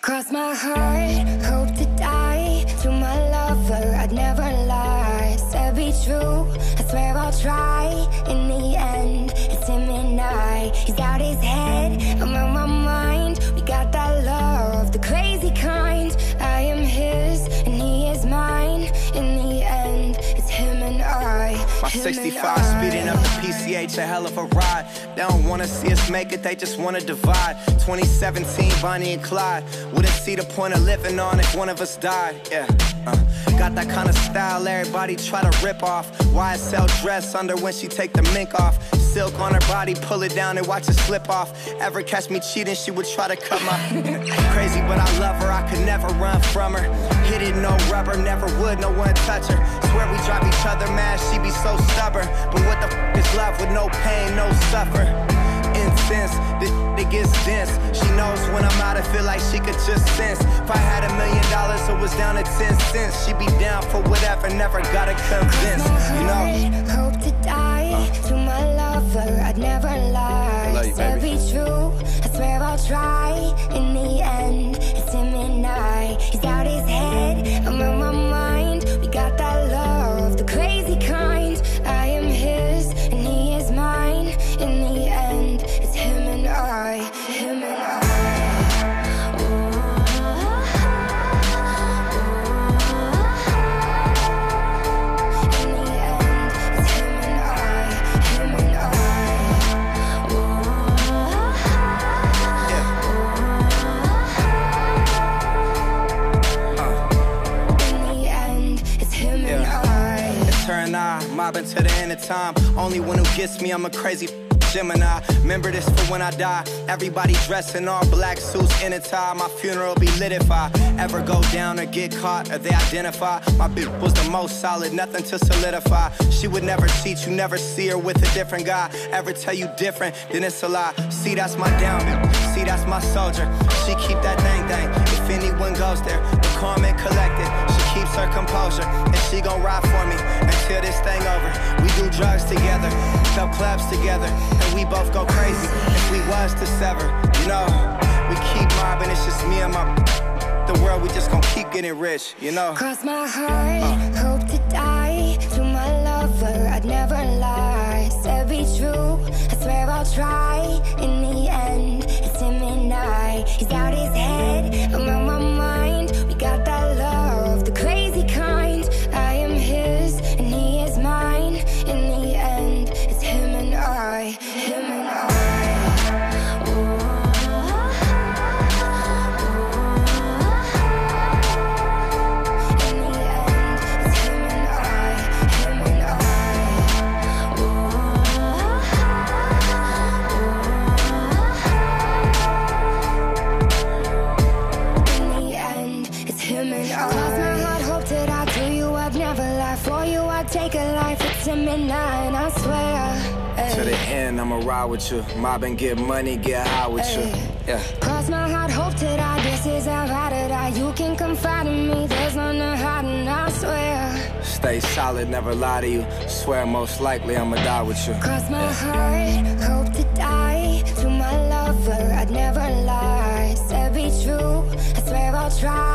Cross my heart, hope to die. To my lover, I'd never lie. Said be true, I swear I'll try. In the end, it's him and I. He's out his head, I'm on my mind. We got that love, the crazy kind. I am his, and he is mine. In the end, it's him and I. My 65 speeding up the PCH, a hell of a ride. They don't wanna see us make it, they just wanna divide. 2017, Bonnie and Clyde. Wouldn't see the point of living on if one of us died, yeah. Got that kind of style everybody try to rip off. YSL dress under when she take the mink off. Silk on her body, pull it down and watch it slip off. Ever catch me cheating, she would try to cut my crazy, but I love her, I could never run from her. Hit it, no rubber, never would, no one touch her. Swear we drive each other mad, she be so stubborn. But what the f is love with no pain, no suffer? Intense, it gets dense. She knows when I'm out, I feel like she could just sense. If I had $1 million, it was down to 10 cents. She be down for whatever, never gotta convince, you know. Hope to die to my lover, I'd never lie. I love you, baby. Be true, I swear I'll try. In the end, it's him and I. He's out his head, I'm on my mind. We got that love, the crazy kind. I am his, and he is mine. In the end, it's him and I. Him and I. Mobbing to the end of time. Only one who gets me, I'm a crazy Gemini. Remember this for when I die. Everybody dressed in all black suits in a tie. My funeral be lit if I ever go down or get caught or they identify. My bitch was the most solid, nothing to solidify. She would never cheat, you never see her with a different guy. Ever tell you different, then it's a lie. See, that's my down bitch. See, that's my soldier. She keep that thing. If anyone goes there, we're calm and collected. She keeps her composure, and she gon' ride for me until this thing over. We do drugs together, sell clubs together, and we both go crazy if we was to sever. You know, we keep mobbing, it's just me and my the world, we just gon' keep getting rich, you know. Cross my heart, hope to die. To my lover, I'd never lie. Said be true, I swear I'll try. In the end, it's him and I. He's out his head, I'm on my mind. We got that love, the crazy kind. I am his, and he is mine. In the end, it's him and I. Him and I. Take a life, it's him and I swear. To the end, I'ma ride with you. Mob and get money, get high with you. Yeah. Cross my heart, hope to die. This is how I die. You can confide in me. There's none to hide, and I swear. Stay solid, never lie to you. Swear most likely I'ma die with you. Cross my heart, hope to die. To my lover, I'd never lie. Said be true, I swear I'll try.